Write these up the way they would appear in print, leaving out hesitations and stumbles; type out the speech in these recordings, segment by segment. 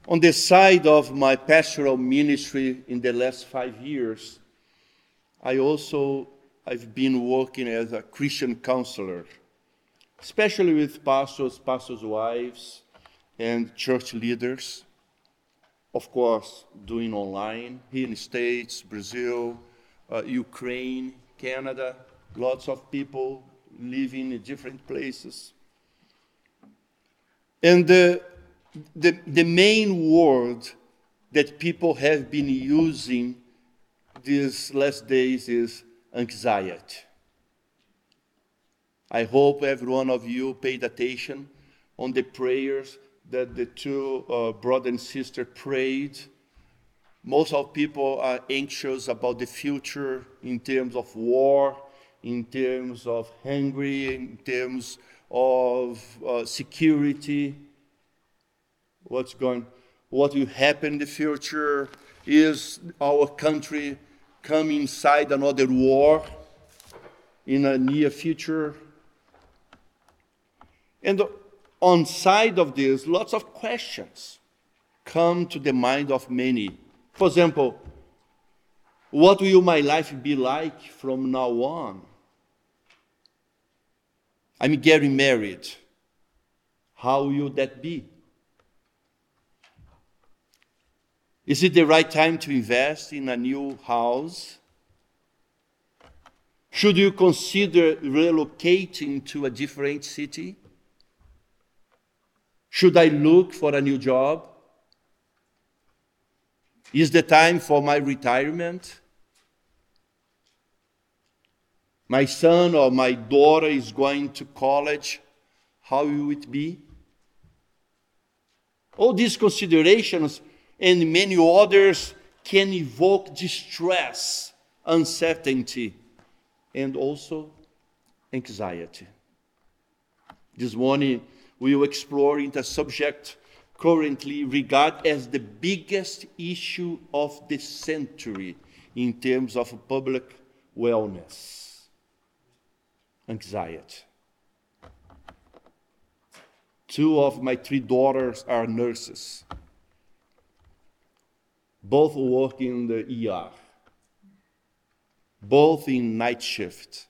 On the side of my pastoral ministry in the last 5 years, I've been working as a Christian counselor, especially with pastors, pastors' wives, and church leaders. Of course, doing online, here in the States, Brazil, Ukraine, Canada, lots of people living in different places. And the main word that people have been using these last days is anxiety. I hope every one of you paid attention on the prayers that the two brother and sister prayed. Most of people are anxious about the future in terms of war, in terms of hunger, in terms of security. What will happen in the future? Is our country coming inside another war in a near future? And on side of this, lots of questions come to the mind of many. For example, what will my life be like from now on? I'm getting married. How will that be? Is it the right time to invest in a new house? Should you consider relocating to a different city? Should I look for a new job? Is the time for my retirement? My son or my daughter is going to college. How will it be? All these considerations and many others can evoke distress, uncertainty, and also anxiety. This morning, we will explore into a subject currently regarded as the biggest issue of the century in terms of public wellness: anxiety. Two of my 3 daughters are nurses. Both work in the ER, both in night shift.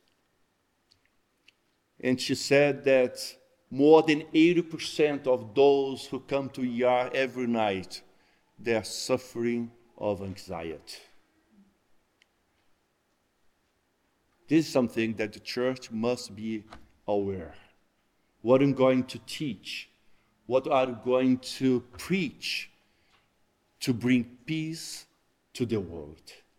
And she said that more than 80% of those who come to ER every night, they are suffering of anxiety. This is something that the church must be aware. What I'm going to teach, what I'm going to preach to bring peace to the world.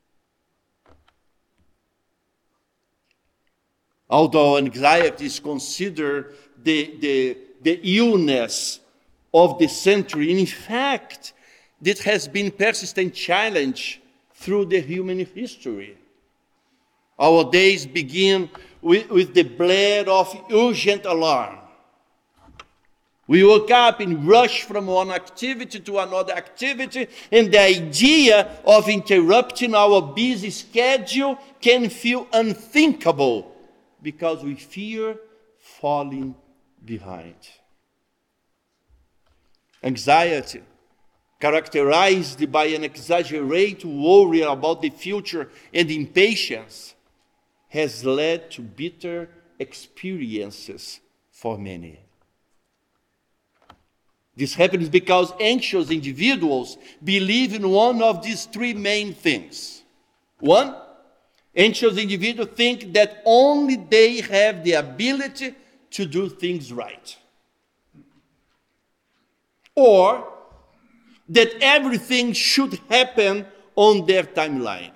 Although anxiety is considered the illness of the century, in fact, it has been a persistent challenge through the human history. Our days begin with the blare of urgent alarm. We woke up and rushed from one activity to another activity, and the idea of interrupting our busy schedule can feel unthinkable because we fear falling behind. Anxiety, characterized by an exaggerated worry about the future and impatience, has led to bitter experiences for many. This happens because anxious individuals believe in one of these 3 main things. 1, anxious individuals think that only they have the ability to do things right. Or that everything should happen on their timeline.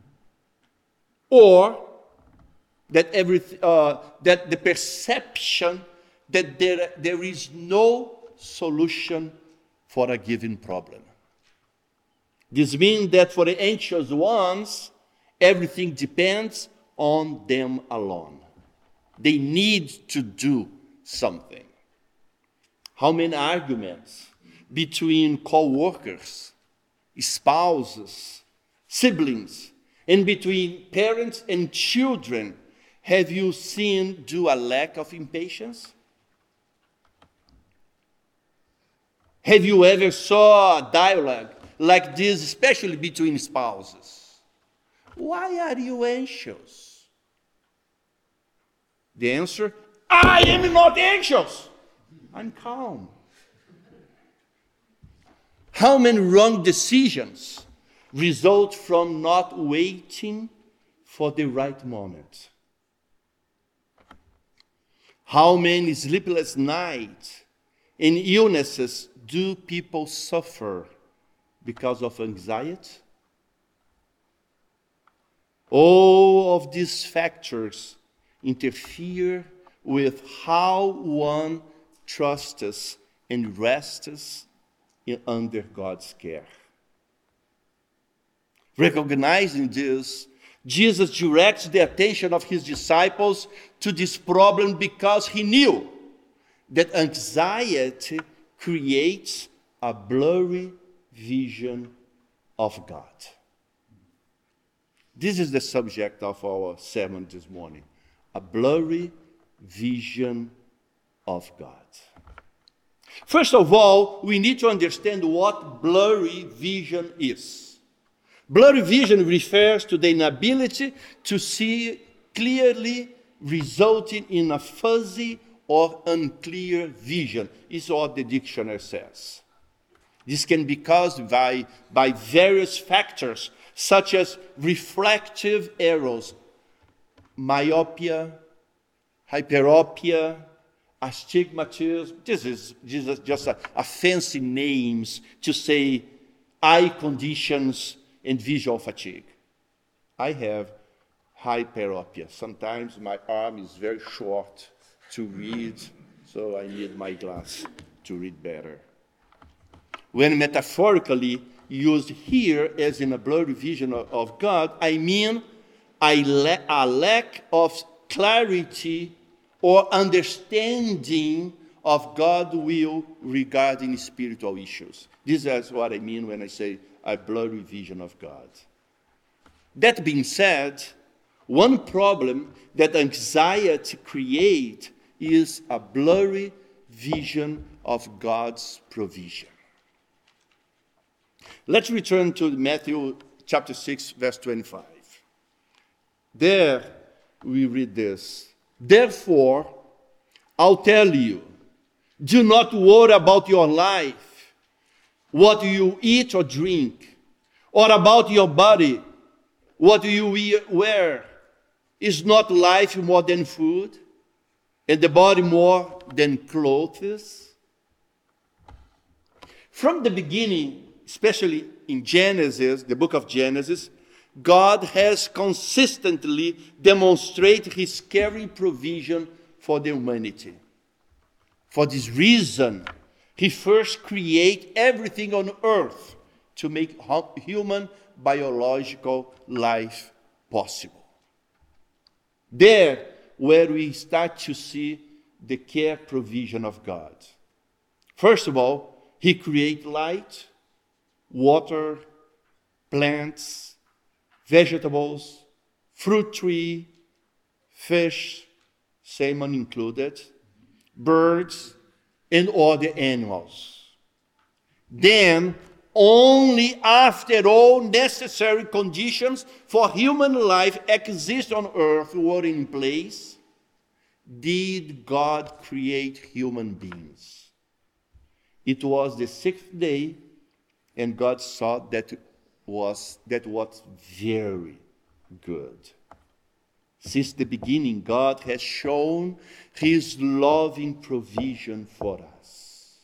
Or that that the perception that there is no solution for a given problem. This means that for the anxious ones, everything depends on them alone. They need to do something. How many arguments between co-workers, spouses, siblings, and between parents and children have you seen due to a lack of impatience? Have you ever saw a dialogue like this, especially between spouses? Why are you anxious? The answer, I am not anxious. I'm calm. How many wrong decisions result from not waiting for the right moment? How many sleepless nights and illnesses do people suffer because of anxiety? All of these factors interfere with how one trusts and rests under God's care. Recognizing this, Jesus directs the attention of his disciples to this problem because he knew that anxiety creates a blurry vision of God. This is the subject of our sermon this morning, a blurry vision of God. First of all, we need to understand what blurry vision is. Blurry vision refers to the inability to see clearly, resulting in a fuzzy or unclear vision, is what the dictionary says. This can be caused by various factors, such as refractive errors, myopia, hyperopia, astigmatism. This is just a fancy names to say eye conditions and visual fatigue. I have hyperopia. Sometimes my arm is very short to read, so I need my glass to read better. When metaphorically used here as in a blurry vision of God, I mean a lack of clarity or understanding of God's will regarding spiritual issues. This is what I mean when I say a blurry vision of God. That being said, one problem that anxiety creates is a blurry vision of God's provision. Let's return to Matthew chapter 6, verse 25. There we read this. Therefore, I'll tell you, do not worry about your life, what you eat or drink, or about your body, what you wear. Is not life more than food, and the body more than clothes? From the beginning, especially in Genesis, the book of Genesis, God has consistently demonstrated his caring provision for the humanity. For this reason, he first created everything on earth to make human biological life possible. There, where we start to see the care provision of God. First of all, he created light, water, plants, vegetables, fruit tree, fish, salmon included, birds, and other animals. Then, only after all necessary conditions for human life exist on earth were in place, did God create human beings. It was the sixth day, and God saw that was very good. Since the beginning, God has shown his loving provision for us.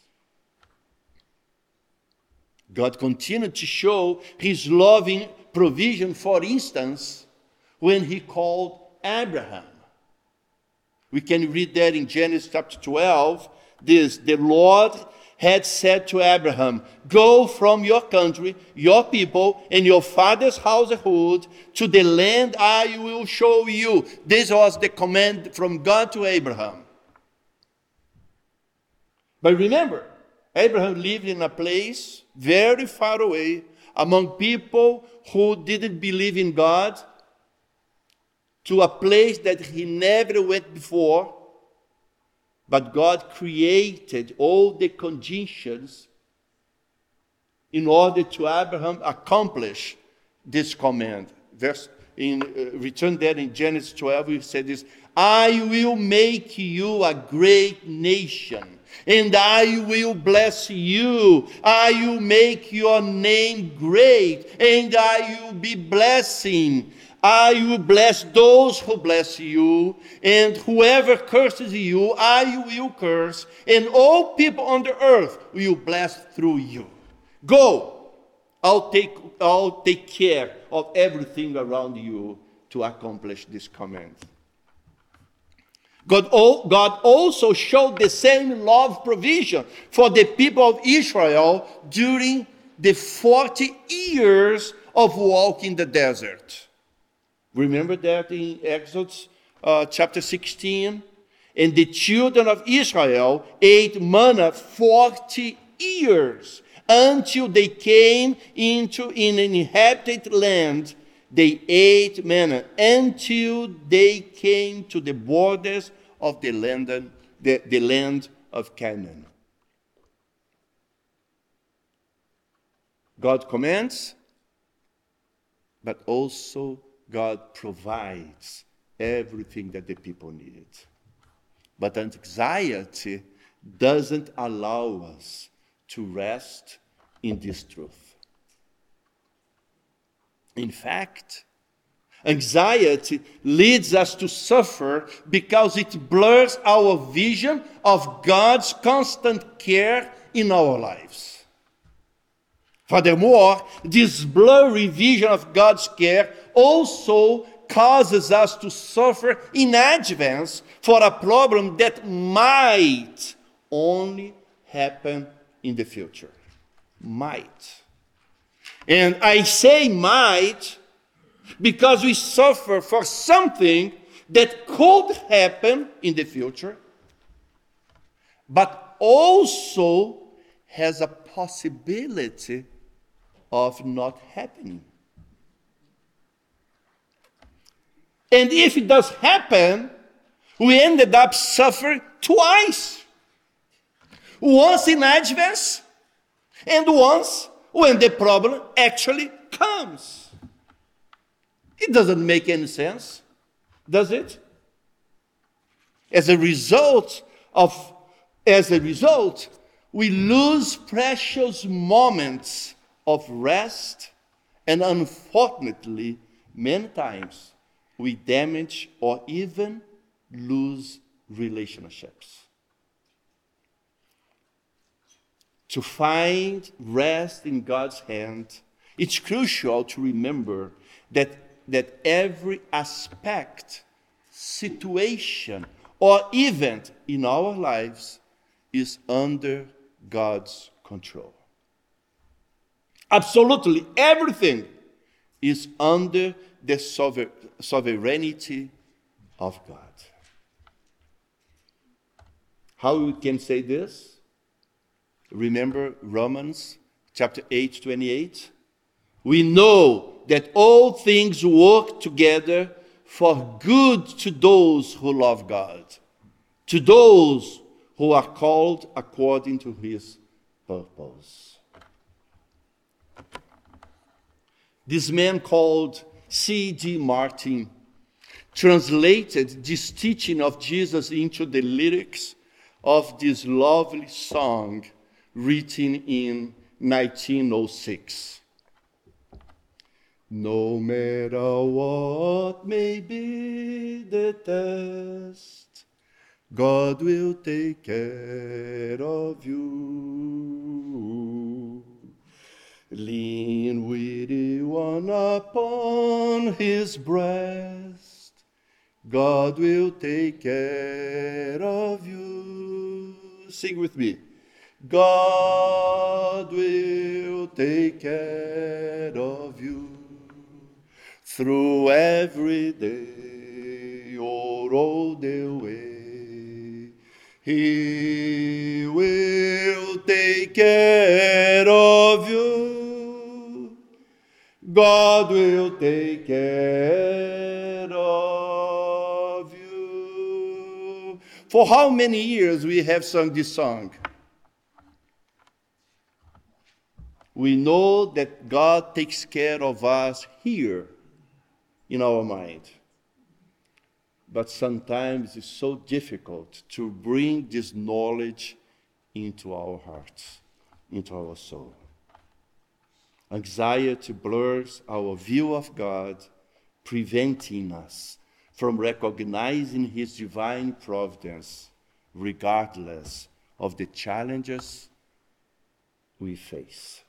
God continued to show his loving provision, for instance, when he called Abraham. We can read that in Genesis chapter 12. The Lord had said to Abraham, go from your country, your people, and your father's household to the land I will show you. This was the command from God to Abraham. But remember, Abraham lived in a place very far away among people who didn't believe in God, to a place that he never went before. But God created all the conditions in order to Abraham accomplish this command. Return there in Genesis 12, he said this, I will make you a great nation, and I will bless you. I will make your name great, and I will be blessing. I will bless those who bless you, and whoever curses you, I will curse, and all people on the earth will bless through you. Go, I'll take care of everything around you to accomplish this command. God also showed the same love provision for the people of Israel during the 40 years of walk in the desert. Remember that in Exodus chapter 16? And the children of Israel ate manna 40 years until they came into an inhabited land. They ate manna until they came to the borders of the land of Canaan. God commands, but also God provides everything that the people need. But anxiety doesn't allow us to rest in this truth. In fact, anxiety leads us to suffer because it blurs our vision of God's constant care in our lives. Furthermore, this blurry vision of God's care also causes us to suffer in advance for a problem that might only happen in the future. Might. And I say might because we suffer for something that could happen in the future, but also has a possibility of not happening. And if it does happen, we ended up suffering twice. Once in advance, and once when the problem actually comes. It doesn't make any sense, does it? As a result, we lose precious moments of rest, and unfortunately, many times, we damage or even lose relationships. To find rest in God's hand, it's crucial to remember that every aspect, situation, or event in our lives is under God's control. Absolutely everything is under the sovereignty of God. How we can say this? Remember Romans chapter 8:28? We know that all things work together for good to those who love God, to those who are called according to his purpose. This man called C.D. Martin translated this teaching of Jesus into the lyrics of this lovely song written in 1906. No matter what may be the test, God will take care of you. Lean with one upon his breast, God will take care of you. Sing with me. God will take care of you through every day or all the way. He will take care of you. God will take care of you. For how many years we have sung this song? We know that God takes care of us here in our mind. But sometimes it's so difficult to bring this knowledge into our hearts, into our soul. Anxiety blurs our view of God, preventing us from recognizing His divine providence, regardless of the challenges we face.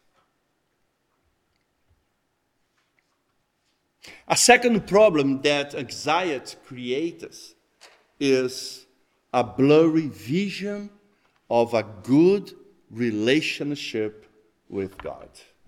A second problem that anxiety creates is a blurry vision of a good relationship with God.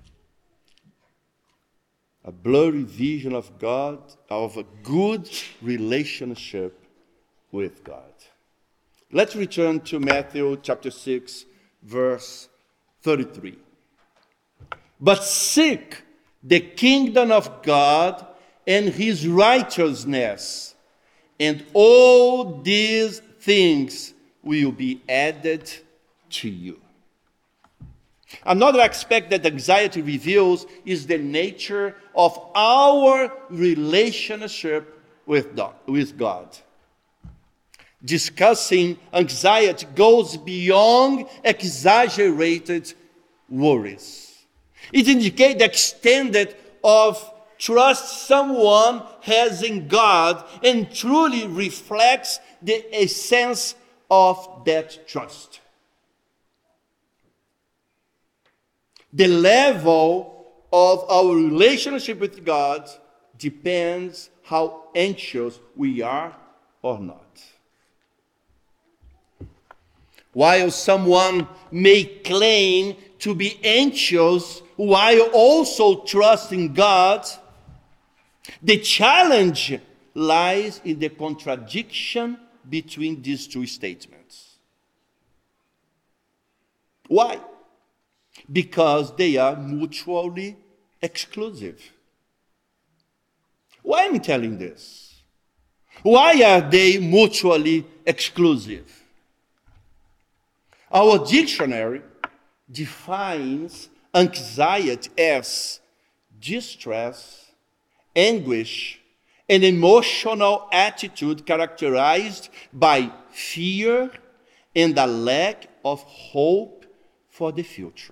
A blurry vision of God, of a good relationship with God. Let's return to Matthew chapter 6, verse 33. But seek the kingdom of God and His righteousness, and all these things will be added to you. Another aspect that anxiety reveals is the nature of our relationship with God. Discussing anxiety goes beyond exaggerated worries. It indicates the extent of trust someone has in God and truly reflects the essence of that trust. The level of our relationship with God depends how anxious we are or not. While someone may claim to be anxious while also trusting God, the challenge lies in the contradiction between these two statements. Why? Because they are mutually exclusive. Why am I telling this? Why are they mutually exclusive? Our dictionary defines anxiety as distress, anguish, an emotional attitude characterized by fear and a lack of hope for the future.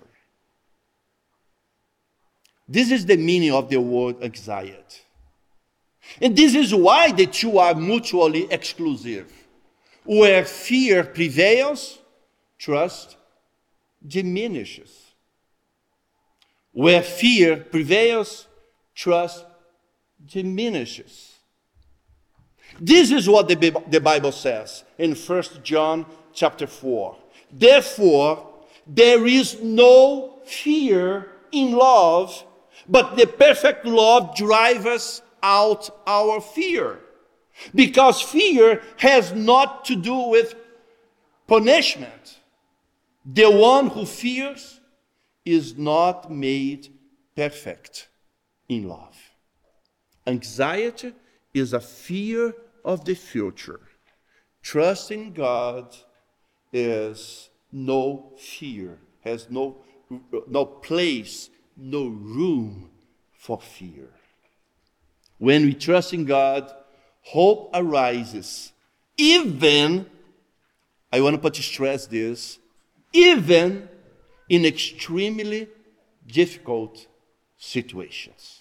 This is the meaning of the word anxiety. And this is why the two are mutually exclusive. Where fear prevails, trust diminishes. Where fear prevails, trust diminishes. This is what the Bible says in 1 John chapter 4. Therefore, there is no fear in love, but the perfect love drives out our fear. Because fear has not to do with punishment. The one who fears is not made perfect in love. Anxiety is a fear of the future. Trusting God is no fear, has no place, no room for fear. When we trust in God, hope arises. Even, I want to put stress this, even in extremely difficult situations.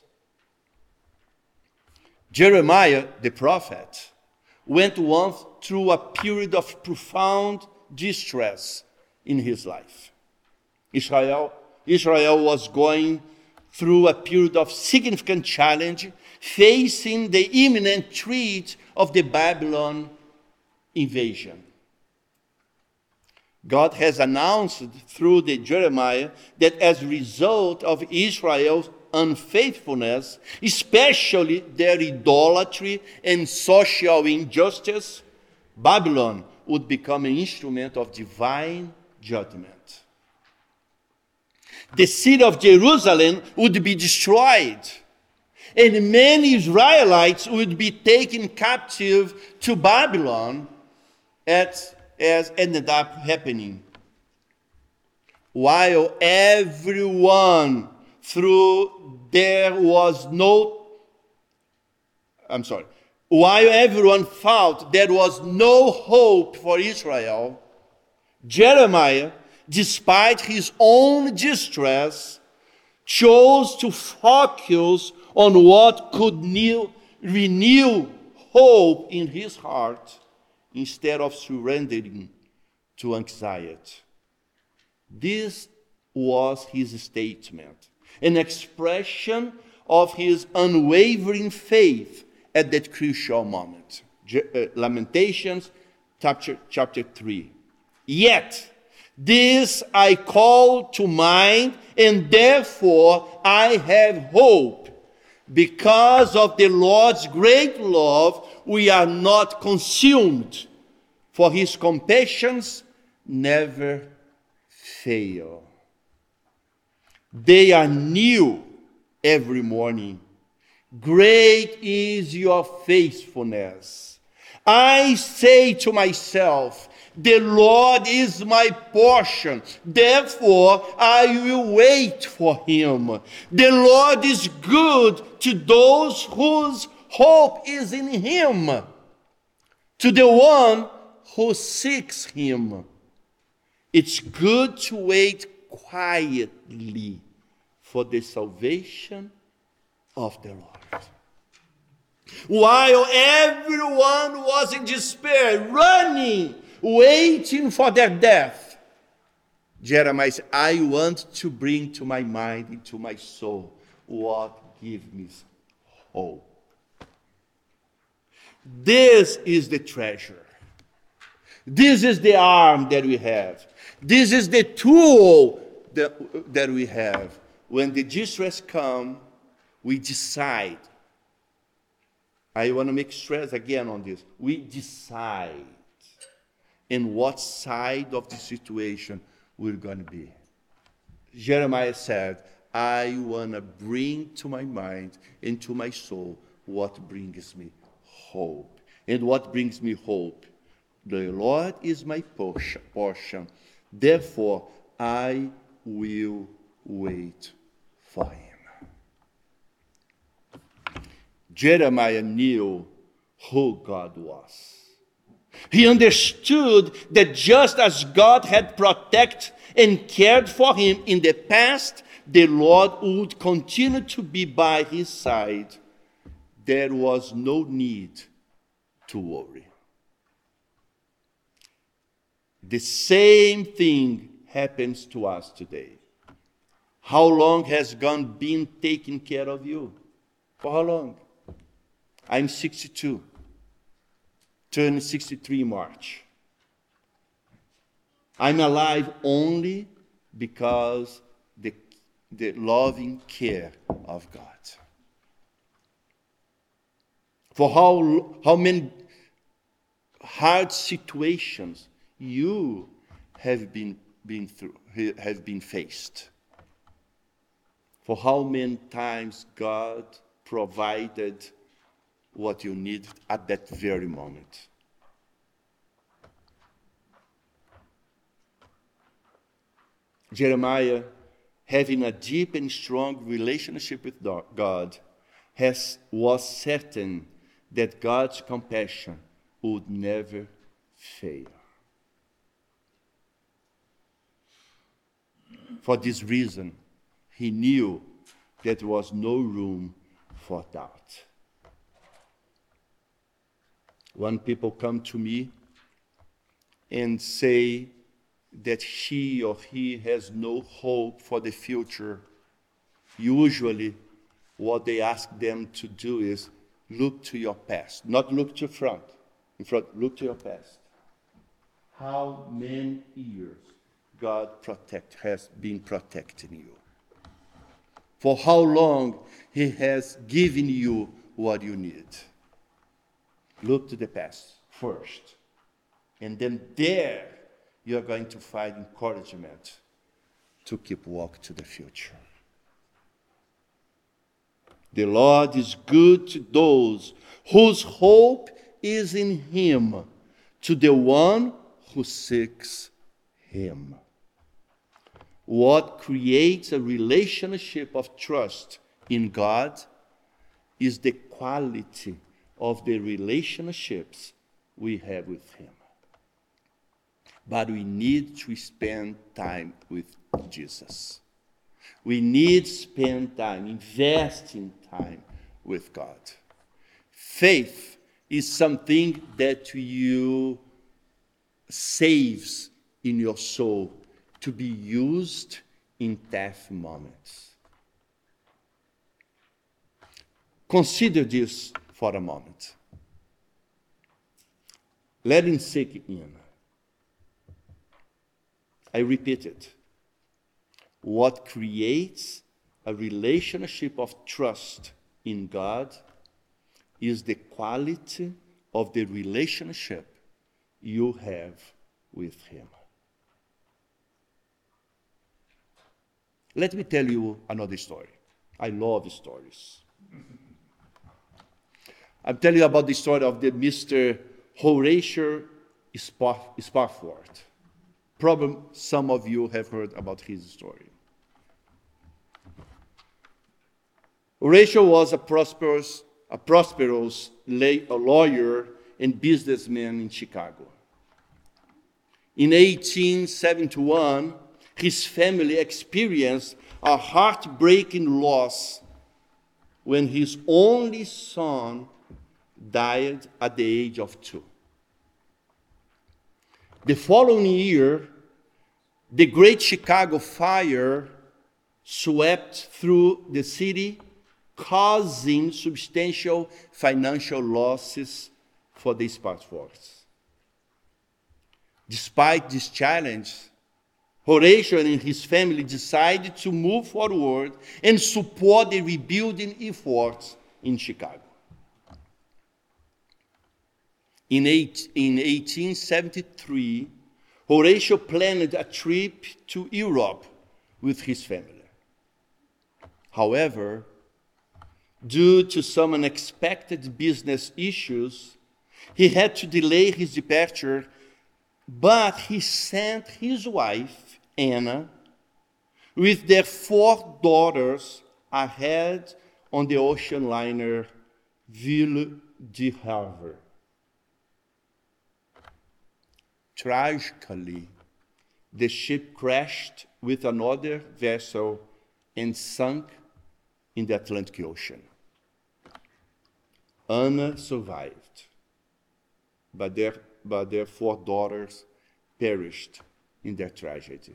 Jeremiah, the prophet, went once through a period of profound distress in his life. Israel was going through a period of significant challenge, facing the imminent threat of the Babylon invasion. God has announced through the Jeremiah that as a result of Israel's unfaithfulness, especially their idolatry and social injustice, Babylon would become an instrument of divine judgment. The city of Jerusalem would be destroyed, and many Israelites would be taken captive to Babylon, as ended up happening. while everyone while everyone thought there was no hope for Israel, Jeremiah, despite his own distress, chose to focus on what could renew hope in his heart instead of surrendering to anxiety. This was his statement, an expression of his unwavering faith at that crucial moment. Lamentations chapter 3. Yet, this I call to mind, and therefore I have hope. Because of the Lord's great love, we are not consumed, for his compassions never fail. They are new every morning. Great is your faithfulness. I say to myself, the Lord is my portion, therefore I will wait for him. The Lord is good to those whose hope is in him, to the one who seeks him. It's good to wait quietly for the salvation of the Lord. While everyone was in despair, running, waiting for their death, Jeremiah said, I want to bring to my mind, into my soul, what gives me hope. This is the treasure. This is the arm that we have. This is the tool that we have. When the distress comes, we decide. I want to make stress again on this. We decide in what side of the situation we're going to be. Jeremiah said, I want to bring to my mind and to my soul what brings me hope. And what brings me hope? The Lord is my portion. Therefore, I will wait for him. Jeremiah knew who God was. He understood that just as God had protected and cared for him in the past, the Lord would continue to be by his side. There was no need to worry. The same thing happens to us today. How long has God been taking care of you? For how long? I'm 62. Turning 63 March. I'm alive only because the loving care of God. For how many hard situations you have been faced. For how many times God provided what you need at that very moment. Jeremiah, having a deep and strong relationship with God, was certain that God's compassion would never fail. For this reason, he knew that there was no room for doubt. When people come to me and say that she or he has no hope for the future, usually what they ask them to do is look to your past. Not look to front. In front, look to your past. How many years God has been protecting you? For how long he has given you what you need? Look to the past first. And then there, you're going to find encouragement to keep walking to the future. The Lord is good to those whose hope is in him, to the one who seeks him. what creates a relationship of trust in God is the quality of the relationships we have with Him. But we need to spend time with Jesus. We need to spend time, investing time with God. Faith is something that you saves in your soul to be used in tough moments. Consider this for a moment. Let it sink in. I repeat it. What creates a relationship of trust in God is the quality of the relationship you have with Him. Let me tell you another story. I love stories. I'm telling you about the story of the Mr. Horatio Spafford. Probably some of you have heard about his story. Horatio was a prosperous lawyer and businessman in Chicago. In 1871, his family experienced a heartbreaking loss when his only son died at the age of 2. The following year, the Great Chicago Fire swept through the city, causing substantial financial losses for the Spartans. Despite this challenge, Horatio and his family decided to move forward and support the rebuilding efforts in Chicago. In 1873, Horatio planned a trip to Europe with his family. However, due to some unexpected business issues, he had to delay his departure, but he sent his wife, Anna, with their 4 daughters ahead on the ocean liner Ville du Havre. Tragically, the ship crashed with another vessel and sunk in the Atlantic Ocean. Anna survived, but their 4 daughters perished in their tragedy.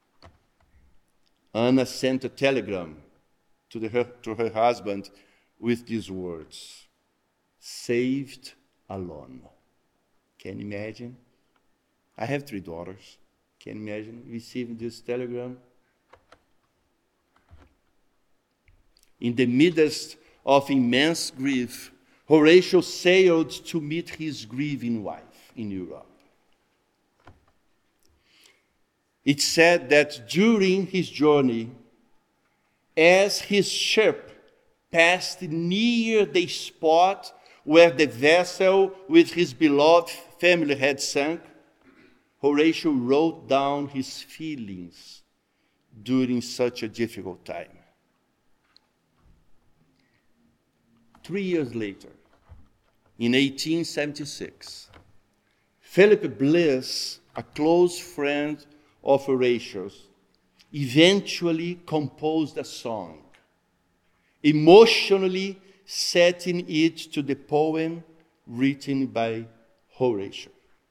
Anna sent a telegram to her husband with these words, "Saved alone." Can you imagine? I have 3 daughters. Can you imagine receiving this telegram? In the midst of immense grief, Horatio sailed to meet his grieving wife in Europe. It's said that during his journey, as his ship passed near the spot where the vessel with his beloved family had sunk, Horatio wrote down his feelings during such a difficult time. 3 years later, in 1876, Philip Bliss, a close friend of Horatio's, eventually composed a song, emotionally setting it to the poem written by Horatio.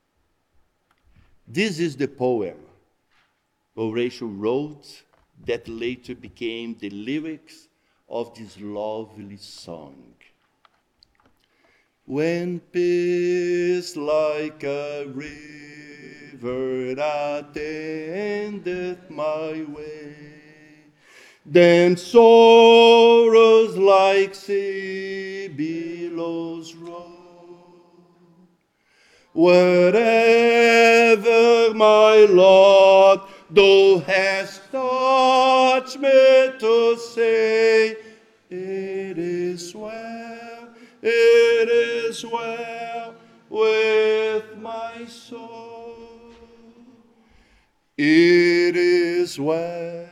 This is the poem Horatio wrote that later became the lyrics of this lovely song. When peace like a river attendeth my way, then sorrows like sea billows roll. Wherever my lot thou hast taught me to say, it is well with my soul. It is is well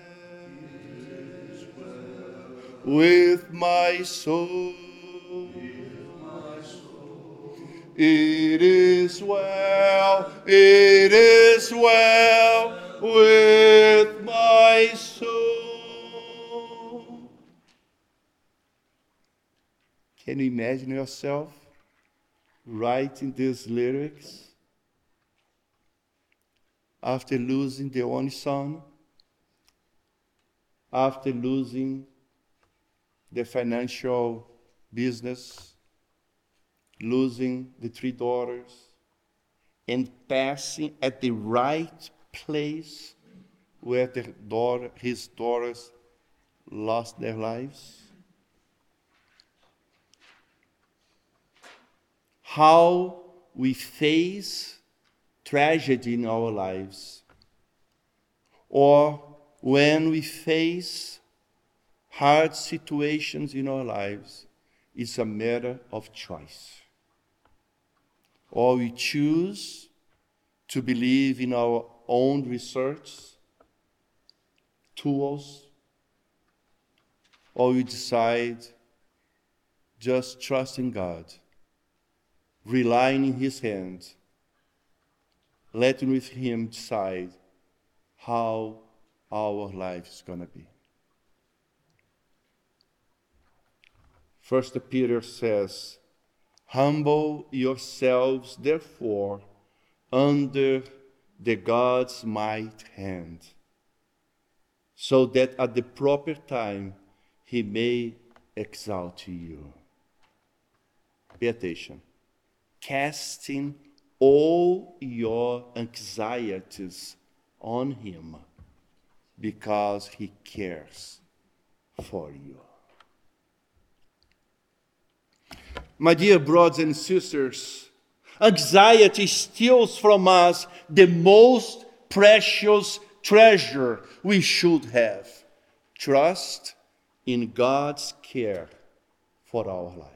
with my soul. It is well with my soul. Can you imagine yourself writing these lyrics after losing the only son, after losing the financial business, losing the 3 daughters, and passing at the right place where his daughters lost their lives? How we face tragedy in our lives, or when we face hard situations in our lives, it's a matter of choice. Or we choose to believe in our own research tools, or we decide just trust in God, relying in His hand, letting with Him decide how our life is going to be. First Peter says, humble yourselves, therefore, under the God's mighty hand, so that at the proper time He may exalt you. Pay attention. Casting all your anxieties on Him, because He cares for you. My dear brothers and sisters, anxiety steals from us the most precious treasure we should have: trust in God's care for our lives.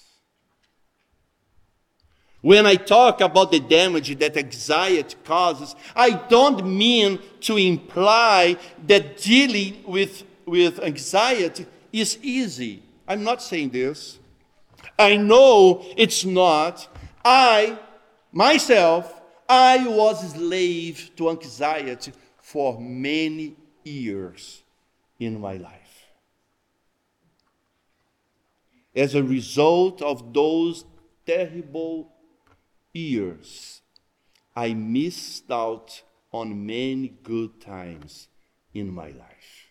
When I talk about the damage that anxiety causes, I don't mean to imply that dealing with anxiety is easy. I'm not saying this. I know it's not. I was a slave to anxiety for many years in my life. As a result of those terrible years, I missed out on many good times in my life.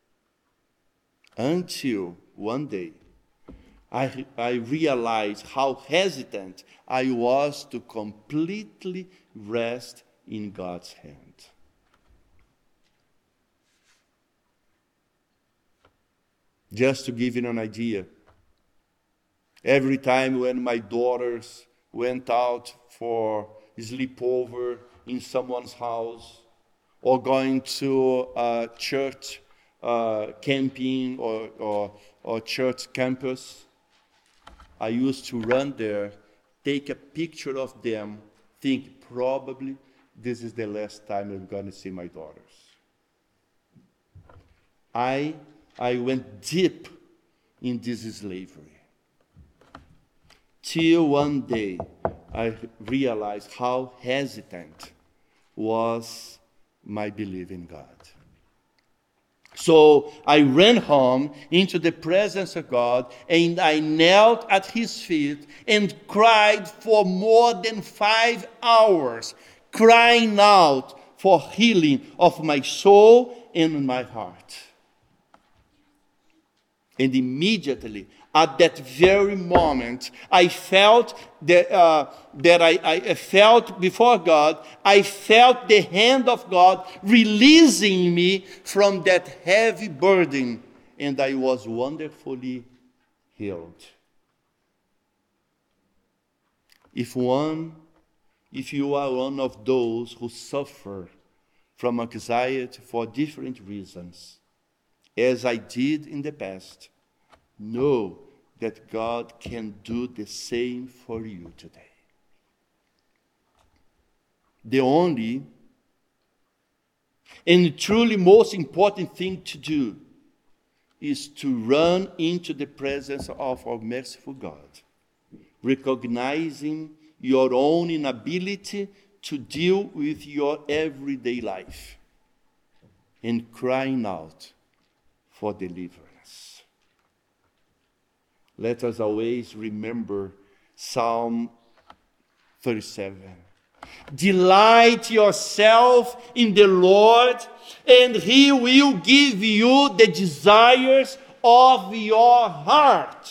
Until one day, I realized how hesitant I was to completely rest in God's hand. Just to give you an idea, every time when my daughters went out for sleepover in someone's house, or going to a church camping or church campus, I used to run there, take a picture of them, think probably this is the last time I'm going to see my daughters. I went deep in this slavery, till one day I realized how hesitant was my belief in God. So I ran home into the presence of God, and I knelt at His feet and cried for more than 5 hours, crying out for healing of my soul and my heart. And immediately, at that very moment, I felt that I felt before God, I felt the hand of God releasing me from that heavy burden, and I was wonderfully healed. If you are one of those who suffer from anxiety for different reasons, as I did in the past, know that God can do the same for you today. The only And the truly most important thing to do is to run into the presence of our merciful God, recognizing your own inability to deal with your everyday life and crying out for deliverance. Let us always remember Psalm 37. Delight yourself in the Lord, and He will give you the desires of your heart.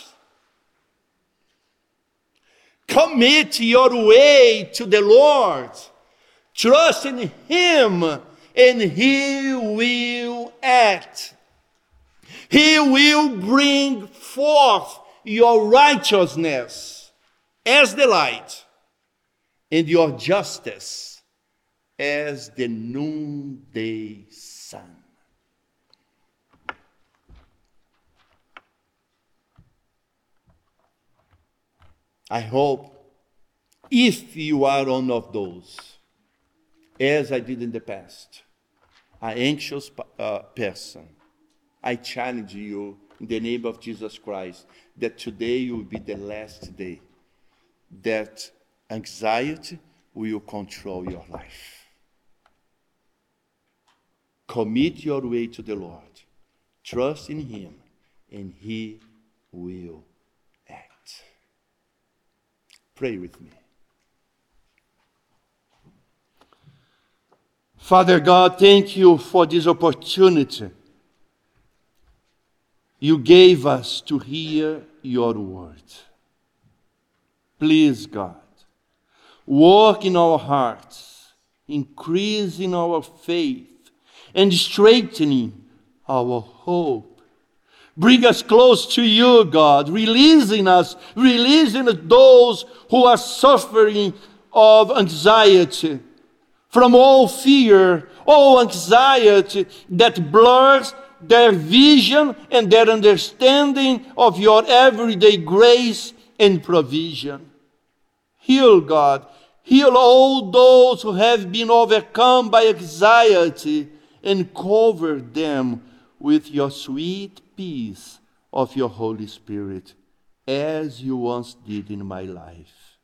Commit your way to the Lord. Trust in Him, and He will act. He will bring forth your righteousness as the light, and your justice as the noonday sun. I hope, if you are one of those, as I did in the past, an anxious person, I challenge you in the name of Jesus Christ that today will be the last day that anxiety will control your life. Commit your way to the Lord. Trust in Him, and He will act. Pray with me. Father God, thank you for this opportunity you gave us to hear your word. Please, God, work in our hearts, increasing our faith, and strengthening our hope. Bring us close to you, God, releasing those who are suffering of anxiety, from all fear, all anxiety that blurs their vision and their understanding of your everyday grace and provision. Heal, God. Heal all those who have been overcome by anxiety, and cover them with your sweet peace of your Holy Spirit, as you once did in my life.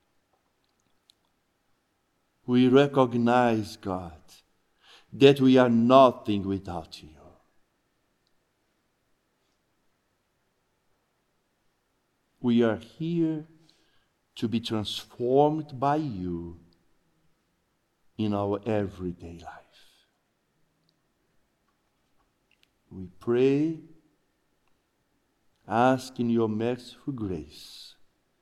We recognize, God, that we are nothing without you. We are here to be transformed by you in our everyday life. We pray, asking your merciful grace,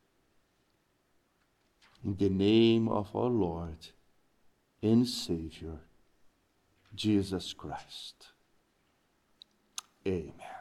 in the name of our Lord and Savior, Jesus Christ. Amen.